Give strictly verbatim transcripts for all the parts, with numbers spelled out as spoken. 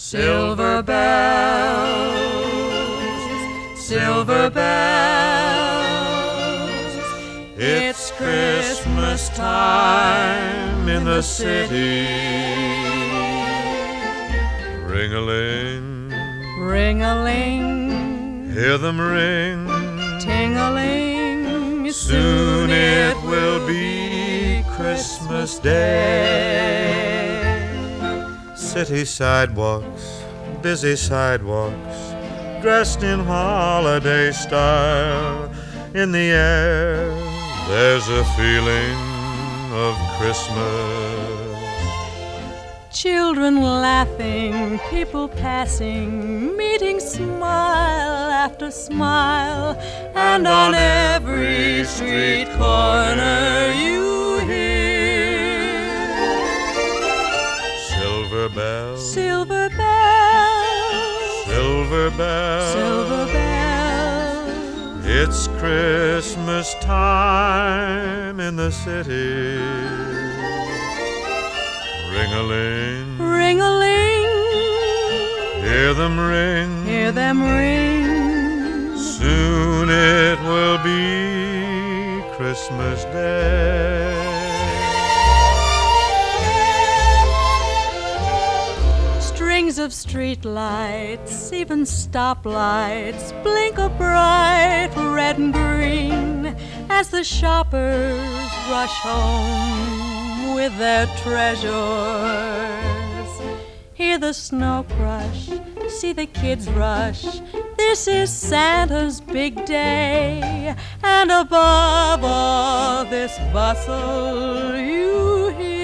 Silver bells, silver bells, it's Christmas time in the city. Ring-a-ling, ring-a-ling, hear them ring. Ting-a-ling, soon it will be Christmas Day. City sidewalks, busy sidewalks, dressed in holiday style. In the air, there's a feeling of Christmas. Children laughing, people passing, meeting smile after smile, and on every street corner you hear silver bells, silver bells, silver bells, silver bells. It's Christmas time in the city. Ring-a-ling, ring-a-ling, hear them ring, hear them ring. soon it will be Christmas Day. Strings of street lights, even stoplights, blink a bright red and green as the shoppers rush home with their treasures. Hear the snow crush, see the kids rush. This is Santa's big day, and above all this bustle you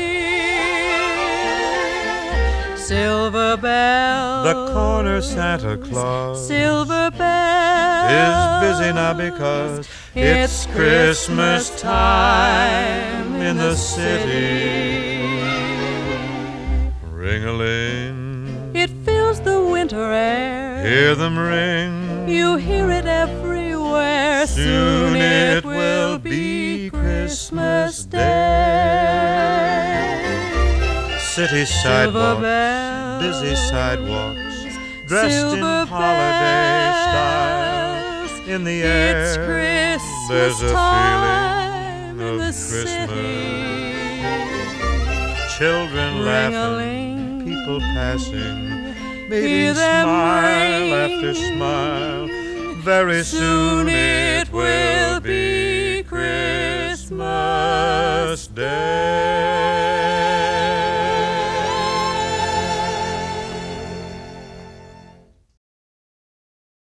hear silver bells. The corner Santa Claus Silver bells is busy now because it's Christmas time in the city. Ring-a-ling, it fills the winter air. hear them ring. You hear it everywhere. Soon it will be Christmas Day. City sidewalks, bells, busy sidewalks, dressed in silver holiday style. In the air, It's Christmas there's a time feeling in of the Christmas. city. Children laughing, Ring-a-ling, people passing, hear meeting them smile ring. after smile. Very soon it will be Christmas Day.